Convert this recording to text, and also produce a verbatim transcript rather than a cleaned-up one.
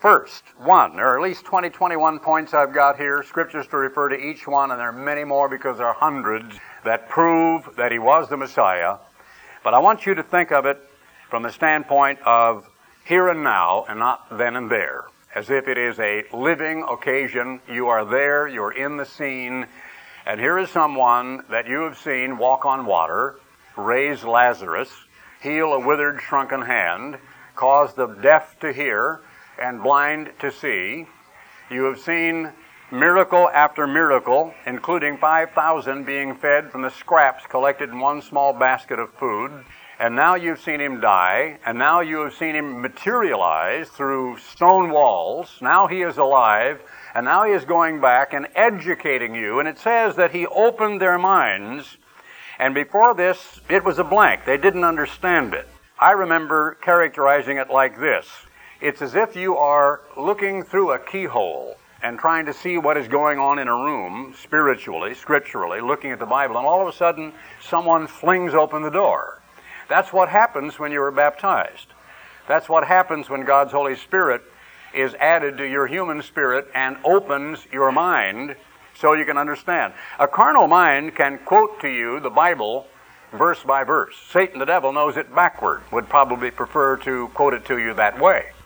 First, one, there are at least twenty, twenty-one points I've got here, scriptures to refer to each one, and there are many more because there are hundreds that prove that he was the Messiah. But I want you to think of it from the standpoint of here and now and not then and there, as if it is a living occasion. You are there, you're in the scene, and here is someone that you have seen walk on water, raise Lazarus, heal a withered, shrunken hand, cause the deaf to hear, and blind to see. You have seen miracle after miracle, including five thousand being fed from the scraps collected in one small basket of food. And now you've seen him die, and now you have seen him materialize through stone walls. Now he is alive, and now he is going back and educating you. And it says that he opened their minds, and before this, it was a blank. They didn't understand it. I remember characterizing it like this. It's as if you are looking through a keyhole and trying to see what is going on in a room, spiritually, scripturally, looking at the Bible, and all of a sudden, someone flings open the door. That's what happens when you are baptized. That's what happens when God's Holy Spirit is added to your human spirit and opens your mind so you can understand. A carnal mind can quote to you the Bible verse by verse. Satan, the devil, knows it backward, would probably prefer to quote it to you that way.